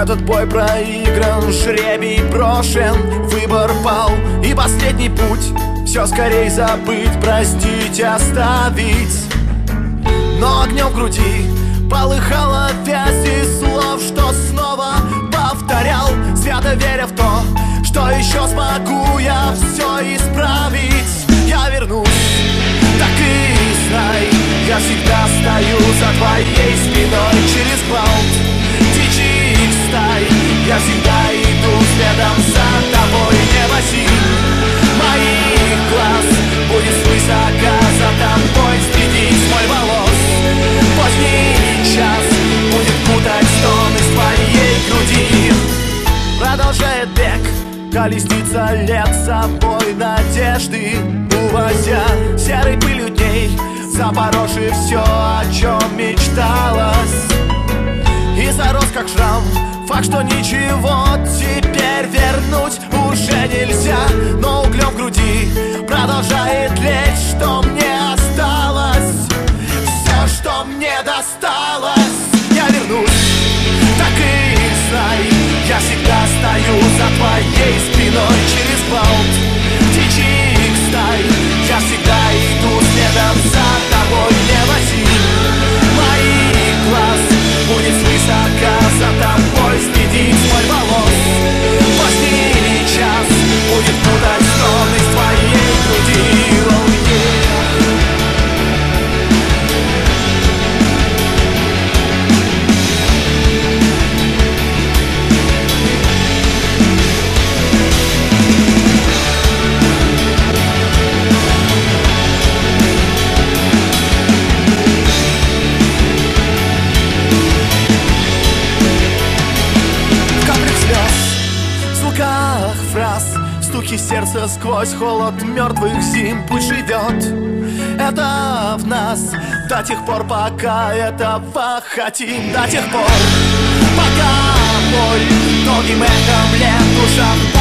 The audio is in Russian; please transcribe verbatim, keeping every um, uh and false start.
Этот бой проигран, жребий брошен, выбор пал, и последний путь все скорей забыть, простить, оставить. Но огнем в груди полыхала вязь из слов, что снова повторял, свято веря в то, что еще смогу я все исправить. Я вернусь, так и знай, я всегда стою за твоей спиной. Через гвалт дичьих стай я всегда иду следом за тобой. Небо синь моих глаз будет свысока за тобой следить. Мой волос поздний час будет путать стон из твоей груди. Продолжает бег колесница лет, с собой надежды увозя серой пылью дней, запорошив все, о чем мечталось. И зарос как шрам факт, что ничего теперь вернуть уже нельзя. Но углем в груди продолжает лечь, что мне осталось, все, что мне досталось. Я вернусь, так и знай, я всегда стою за твоей спиной. Через гвалт дичьих стай я всегда иду следом за тобой. Небо синь моих глаз будет свысока за тобой следить. Мой волос поздний час будет путать стон из твоей груди. Oh, yeah. Стуки сердца сквозь холод мертвых зим. Пусть живет это в нас до тех пор, пока этого хотим. До тех пор, пока боль долгим эхом лет в душах